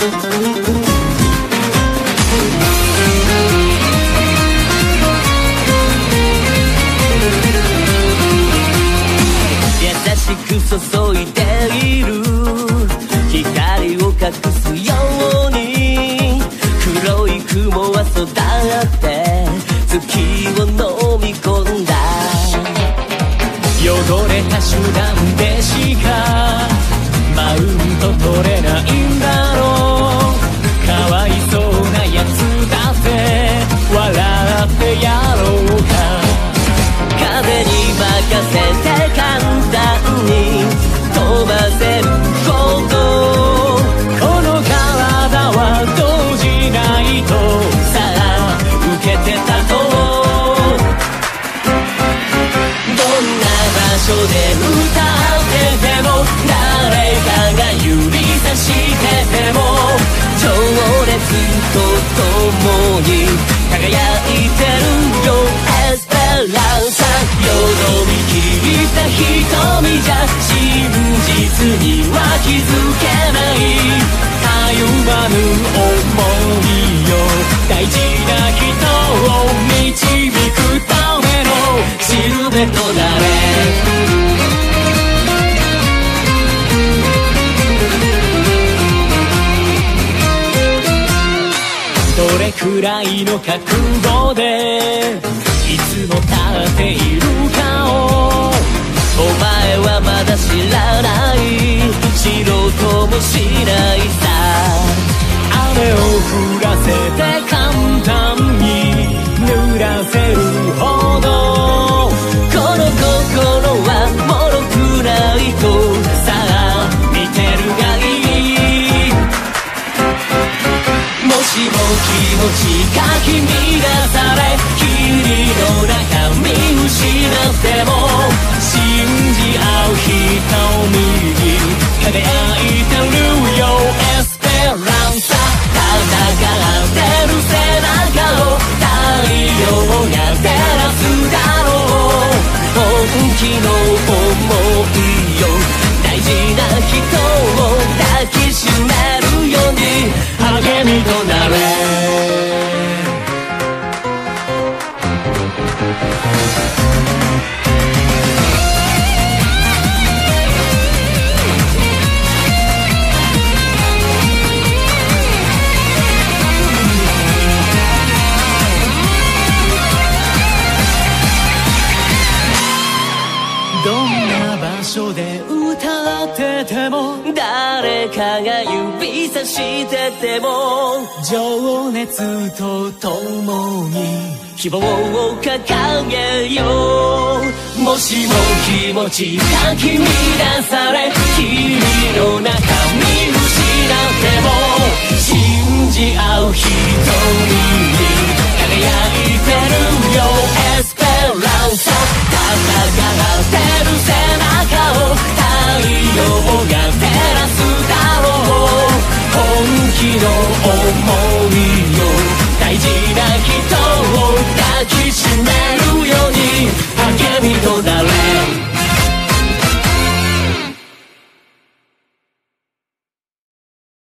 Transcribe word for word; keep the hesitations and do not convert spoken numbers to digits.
優しく注いでいる光を隠すように黒い雲は育って月を飲み込んだ汚れた手段でしかマウント取れないんだろうかわいそうなやつだって笑ってやろうか風に任せて簡単に飛ばせるほどこの体は動じないとさあ受けてたとどんな場所で歌ってても誰かが指差してても情熱と共に輝いてるよエスペランサよどみ切った瞳じゃ真実には気づけないたゆまぬ想いよ大事な人を導くためのシルベとなれどれくらいの覚悟でいつも立っているかをお前はまだ知らない知ろうともしないさ雨を降らせて簡単に濡らせるほどこの心は脆くないとさあ見てるがいいもしも気持ちかき乱され霧の中見失っても信じ合う瞳に輝いてるよエスペランサ戦ってる背中を太陽が照らすだろう本気の想いよ大事な人を抱きしめるように励みとなれどんな場所で歌ってても誰かが指差してても情熱と共に希望を掲げようもしも気持ちかき乱され霧の中見失っても信じ合う瞳に